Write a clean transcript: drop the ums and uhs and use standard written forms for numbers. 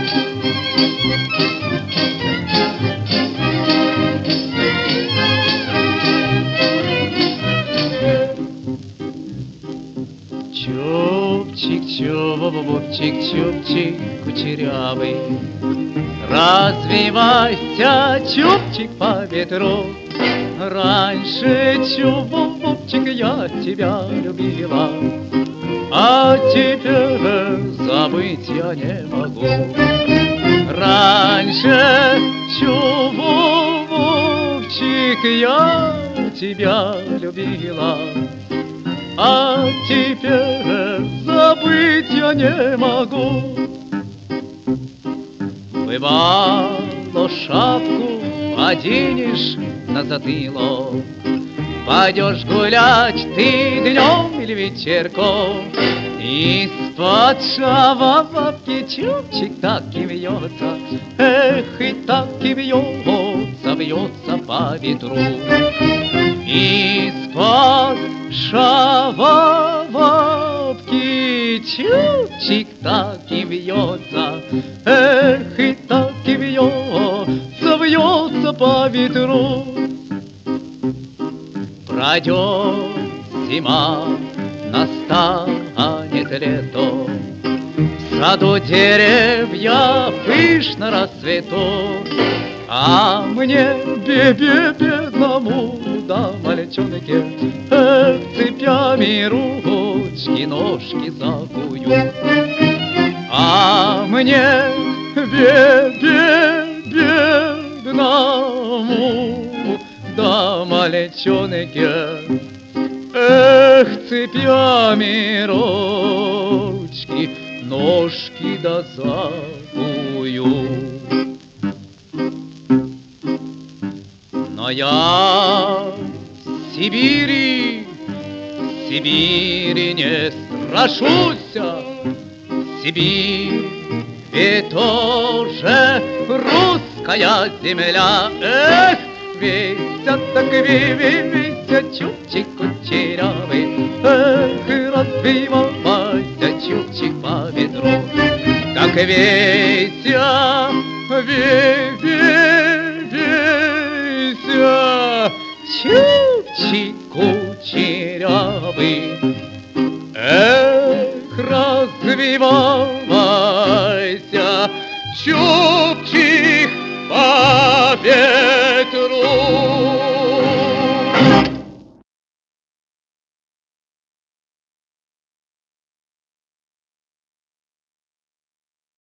Чубчик, чубчик, чубчик кучерявый, развивайся, чубчик, по ветру. Раньше, чубчик, я тебя любила, а теперь забыть я не могу. Раньше, чубчик, я тебя любила, а теперь забыть я не могу. Бывало, шапку оденешь на затылок, пойдешь гулять ты днем или вечерком, из-под шапки чубчик так и вьется, эх, и так и вьется, вьется по ветру. Из-под шапки чубчик так и вьется, эх, и так и вьется, вьется по ветру. Пройдет зима, настанет лето, в саду деревья пышно расцветут, а мне, бедному, да мальчонке, эх, цепями ручки, ножки закую. А мне, бедному, да мальчонке, эх, цепями ручки, ножки да закую. Но я Сибири не страшуся. Сибирь ведь тоже русская земля. Эх, вися так вися, чубчик кучерявый, эх, развивайся, чубчик, по ветру. Так вися, чубчик кучерявый, эх, развивайся, чубчик.